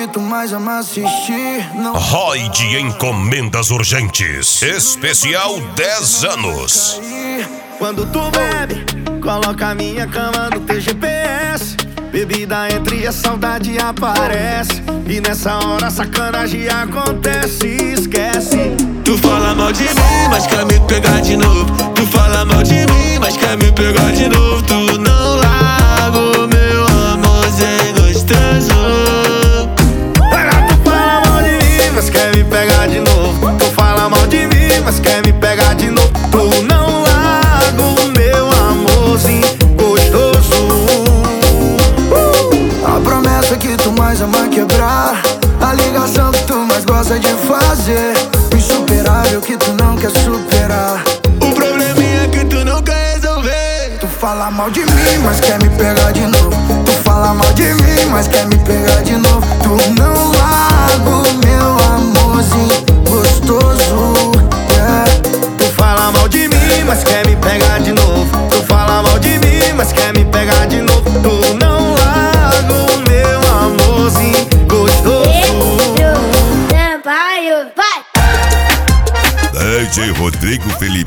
que tu mais ama assistir. Não. Roy de Encomendas Urgentes, especial 10 anos. Quando tu bebe, coloca minha cama no teu GPS. Bebida entra e a saudade aparece. E nessa hora a sacanagem acontece, esquece. Tu fala mal de mim, mas quer me pegar de novo. Tu fala mal de mim, mas quer me pegar de novo. Tu não larga o meu amorzinho gostoso. Tu fala mal de mim, mas quer me pegar de novo. Tu fala mal de mim, mas quer me pegar de novo. Tu não larga o meu amorzinho gostoso. A promessa que tu mais ama quebrar, a ligação que tu mais gosta de fazer, o insuperável que tu não quer superar, o probleminha que tu não quer resolver. Tu fala mal de mim, mas quer me pegar de novo. Tu fala mal de mim, mas quer me pegar de novo. Tu não larga o meu amorzinho gostoso, yeah. Tu fala mal de mim, mas quer me pegar de novo. Tu fala mal de mim, mas quer me pegar de novo. Tu não larga o meu amorzinho gostoso. Vai! DJ Rodrigo Felipe.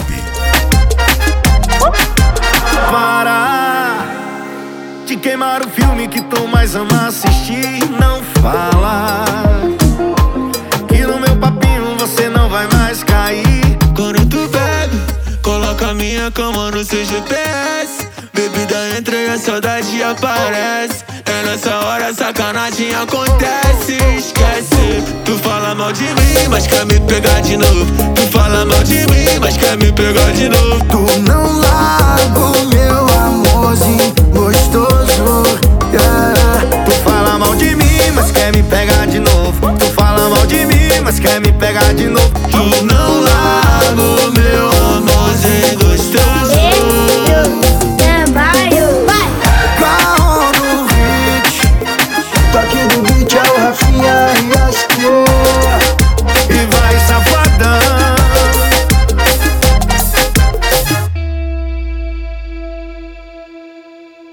Para de queimar o filme que tu mais ama assistir. Não fala que no meu papinho você não vai mais cair. Quando tu bebe, coloca minha cama no seu GPS. Bebida entra e a saudade aparece. É nessa hora a sacanagem acontece, esquece. Tu fala mal de mim, mas quer me pegar de novo. Tu fala mal de mim, mas quer me pegar de novo. Tu não larga o meu amorzinho gostoso, yeah. Tu fala mal de mim, mas quer me pegar de novo. Tu fala mal de mim, mas quer me pegar de novo.